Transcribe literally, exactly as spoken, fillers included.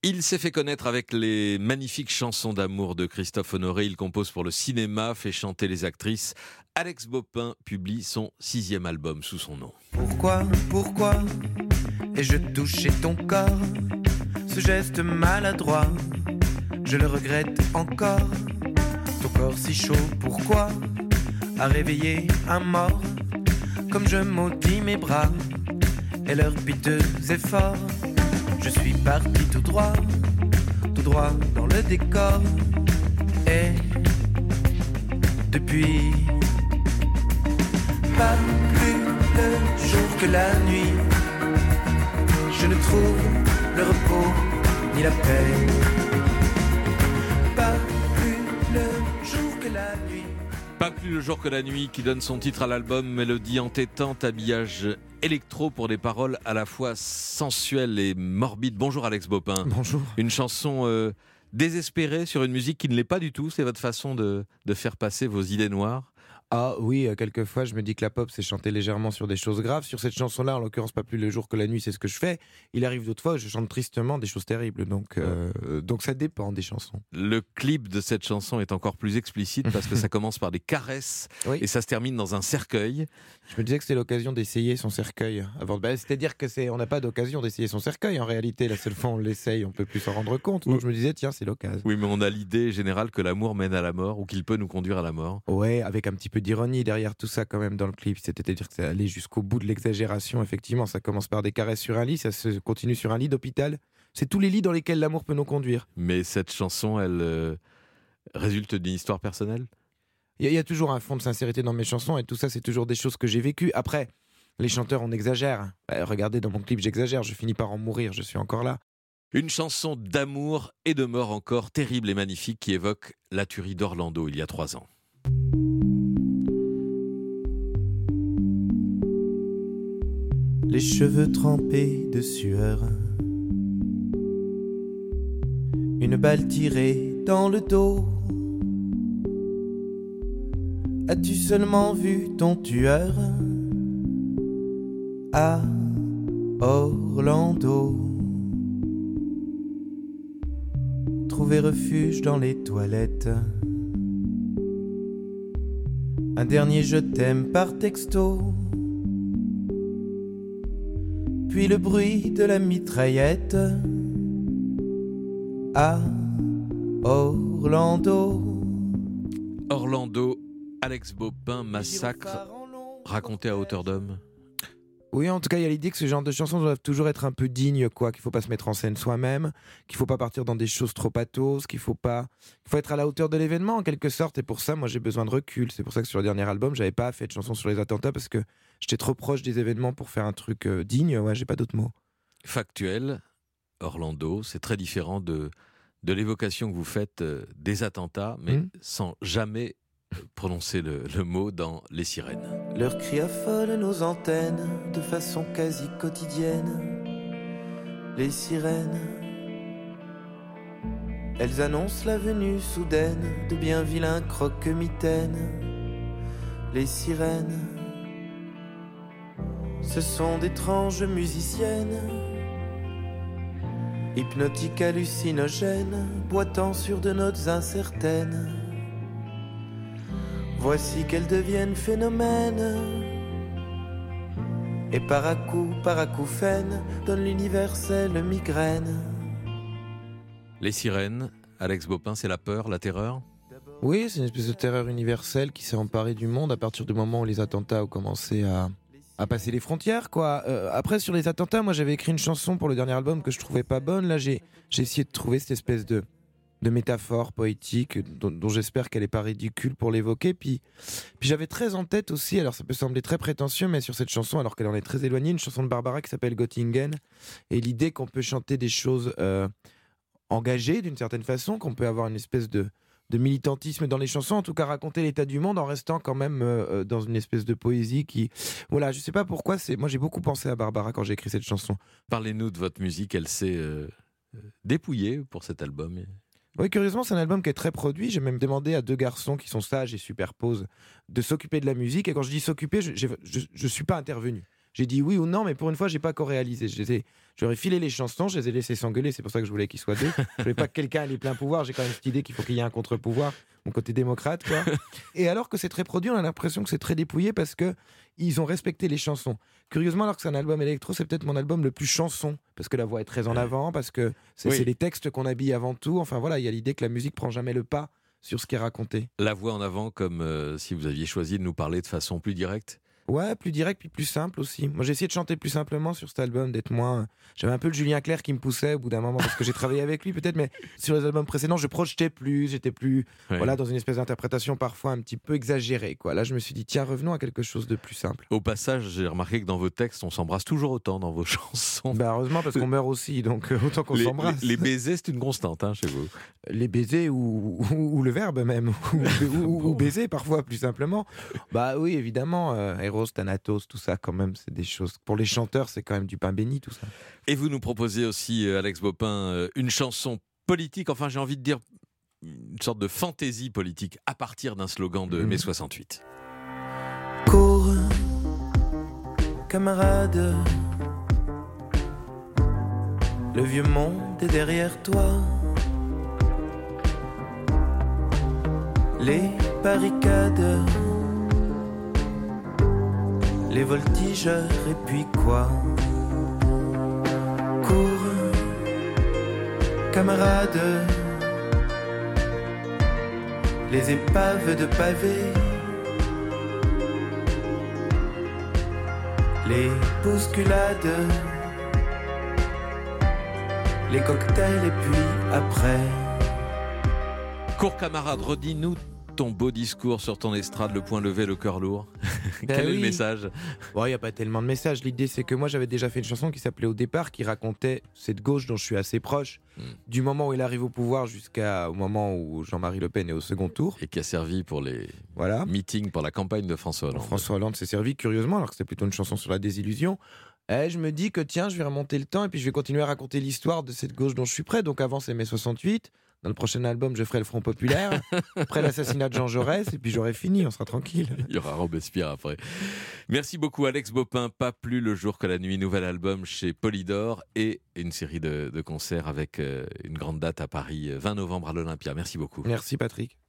Il s'est fait connaître avec les magnifiques chansons d'amour de Christophe Honoré. Il compose pour le cinéma, fait chanter les actrices. Alex Bopin publie son sixième album sous son nom. Pourquoi, pourquoi ai-je touché ton corps? Ce geste maladroit, je le regrette encore. Ton corps si chaud, pourquoi a réveillé un mort? Comme je maudis mes bras et leurs piteux efforts, je suis parti tout droit, tout droit dans le décor. Et depuis, pas plus le jour que la nuit, je ne trouve le repos ni la paix. Pas plus le jour que la nuit. Pas plus le jour que la nuit, qui donne son titre à l'album. Mélodie entêtante, habillage électro pour des paroles à la fois sensuelles et morbides. Bonjour Alex Bopin. Bonjour. Une chanson euh, désespérée sur une musique qui ne l'est pas du tout. C'est votre façon de, de faire passer vos idées noires? Ah oui, euh, quelquefois je me dis que la pop c'est chanter légèrement sur des choses graves. Sur cette chanson-là, en l'occurrence, pas plus le jour que la nuit, c'est ce que je fais. Il arrive d'autres fois où je chante tristement des choses terribles. Donc, euh, euh, donc ça dépend des chansons. Le clip de cette chanson est encore plus explicite parce que ça commence par des caresses Oui. et ça se termine dans un cercueil. Je me disais que c'était l'occasion d'essayer son cercueil. Avant... Bah, c'est-à-dire que c'est, on n'a pas d'occasion d'essayer son cercueil. En réalité, la seule fois où on l'essaye, on peut plus s'en rendre compte. Donc je me disais, tiens, c'est l'occasion. Oui, mais on a l'idée générale que l'amour mène à la mort ou qu'il peut nous conduire à la mort. Ouais, avec un petit peu d'ironie derrière tout ça quand même dans le clip, c'est-à-dire que ça allait jusqu'au bout de l'exagération. Effectivement, ça commence par des caresses sur un lit, ça se continue sur un lit d'hôpital. C'est tous les lits dans lesquels l'amour peut nous conduire. Mais cette chanson, elle euh, résulte d'une histoire personnelle? Il y, y a toujours un fond de sincérité dans mes chansons et tout ça, c'est toujours des choses que j'ai vécues. Après, les chanteurs, on exagère. Bah, regardez, dans mon clip, j'exagère, je finis par en mourir, je suis encore là. Une chanson d'amour et de mort encore, terrible et magnifique, qui évoque la tuerie d'Orlando il y a trois ans. Les cheveux trempés de sueur, une balle tirée dans le dos. As-tu seulement vu ton tueur à Orlando? Trouver refuge dans les toilettes, un dernier je t'aime par texto. Puis le bruit de la mitraillette à Orlando. Orlando, Alex Bopin, massacre, raconté à hauteur d'homme. Oui, en tout cas, il y a l'idée que ce genre de chansons doivent toujours être un peu dignes, quoi. Qu'il faut pas se mettre en scène soi-même, qu'il faut pas partir dans des choses trop pathos, qu'il faut pas, il faut être à la hauteur de l'événement en quelque sorte. Et pour ça, moi, j'ai besoin de recul. C'est pour ça que sur le dernier album, j'avais pas fait de chansons sur les attentats parce que j'étais trop proche des événements pour faire un truc euh, digne. Ouais, j'ai pas d'autres mots. Factuel, Orlando, c'est très différent de, de l'évocation que vous faites euh, des attentats, mais Mmh. sans jamais prononcer le, le mot dans Les Sirènes. Leurs cris affolent nos antennes de façon quasi quotidienne. Les sirènes, elles annoncent la venue soudaine de bien vilains croque-mitaines. Les sirènes, ce sont d'étranges musiciennes, hypnotiques hallucinogènes, boitant sur de notes incertaines. Voici qu'elles deviennent phénomènes, et par à coup, par acouphène, donne l'universelle migraine. Les Sirènes, Alex Bopin, c'est la peur, la terreur? Oui, c'est une espèce de terreur universelle qui s'est emparée du monde à partir du moment où les attentats ont commencé à, à passer les frontières, quoi. Euh, après, sur les attentats, moi j'avais écrit une chanson pour le dernier album que je trouvais pas bonne. Là, j'ai, j'ai essayé de trouver cette espèce de, de métaphore poétique dont, dont j'espère qu'elle est pas ridicule pour l'évoquer. Puis, puis j'avais très en tête aussi, alors ça peut sembler très prétentieux, mais sur cette chanson, alors qu'elle en est très éloignée, une chanson de Barbara qui s'appelle Göttingen. Et l'idée qu'on peut chanter des choses euh, engagées d'une certaine façon, qu'on peut avoir une espèce de de militantisme dans les chansons, en tout cas raconter l'état du monde en restant quand même euh, dans une espèce de poésie qui... Voilà, je sais pas pourquoi, c'est... moi j'ai beaucoup pensé à Barbara quand j'ai écrit cette chanson. Parlez-nous de votre musique, elle s'est euh, dépouillée pour cet album. Oui, curieusement, c'est un album qui est très produit. J'ai même demandé à deux garçons qui sont sages et superposent de s'occuper de la musique. Et quand je dis s'occuper, je ne suis pas intervenu. J'ai dit oui ou non, mais pour une fois, j'ai pas co-réalisé. Je les ai- J'aurais filé les chansons, je les ai laissés s'engueuler. C'est pour ça que je voulais qu'ils soient deux. Je voulais pas que quelqu'un ait les pleins pouvoirs. J'ai quand même cette idée qu'il faut qu'il y ait un contre-pouvoir, mon côté démocrate, quoi. Et alors que c'est très produit, on a l'impression que c'est très dépouillé parce que ils ont respecté les chansons. Curieusement, alors que c'est un album électro, c'est peut-être mon album le plus chanson parce que la voix est très en avant, parce que c'est Oui. c'est les textes qu'on habille avant tout. Enfin voilà, il y a l'idée que la musique prend jamais le pas sur ce qui est raconté. La voix en avant, comme euh, si vous aviez choisi de nous parler de façon plus directe. Ouais, plus direct puis plus simple aussi. Moi, j'ai essayé de chanter plus simplement sur cet album, d'être moins. J'avais un peu le Julien Clerc qui me poussait au bout d'un moment parce que j'ai travaillé avec lui peut-être, mais sur les albums précédents, je projetais plus, j'étais plus, Ouais. voilà, dans une espèce d'interprétation parfois un petit peu exagérée, quoi. Là, je me suis dit tiens, revenons à quelque chose de plus simple. Au passage, j'ai remarqué que dans vos textes, on s'embrasse toujours autant dans vos chansons. Bah heureusement parce qu'on meurt aussi, donc euh, autant qu'on les, s'embrasse. les- les baisers, c'est une constante hein, chez vous. Les baisers ou, ou, ou le verbe même, ou, ou- ou baiser parfois plus simplement. Bah oui, évidemment, euh, Eros, Thanatos, tout ça quand même, c'est des choses. Pour les chanteurs, c'est quand même du pain béni tout ça. Et vous nous proposez aussi, euh, Alex Bopin, euh, une chanson politique, enfin j'ai envie de dire une sorte de fantaisie politique à partir d'un slogan de Mhm. mai soixante-huit. Cours, camarade. Le vieux monde est derrière toi. Les barricades, les voltigeurs et puis quoi? Cours, camarade. Les épaves de pavés, les bousculades, les cocktails et puis après. Cours camarade, redis-nous ton beau discours sur ton estrade, le poing levé, le cœur lourd. Ben Quel est oui. le message? Bon, il n'y a pas tellement de messages. L'idée, c'est que moi, j'avais déjà fait une chanson qui s'appelait Au départ, qui racontait cette gauche dont je suis assez proche, Mm. du moment où il arrive au pouvoir jusqu'au moment où Jean-Marie Le Pen est au second tour. Et qui a servi pour les Voilà. meetings, pour la campagne de François Hollande. François Hollande s'est servi, curieusement, alors que c'était plutôt une chanson sur la désillusion. Et je me dis que tiens, je vais remonter le temps et puis je vais continuer à raconter l'histoire de cette gauche dont je suis près. Donc avant, c'est mai soixante-huit. Dans le prochain album, je ferai le Front Populaire. Après l'assassinat de Jean Jaurès, et puis j'aurai fini, on sera tranquille. Il y aura Robespierre après. Merci beaucoup Alex Bopin. Pas plus le jour que la nuit. Nouvel album chez Polydor et une série de, de concerts avec euh, une grande date à Paris, vingt novembre à l'Olympia. Merci beaucoup. Merci Patrick.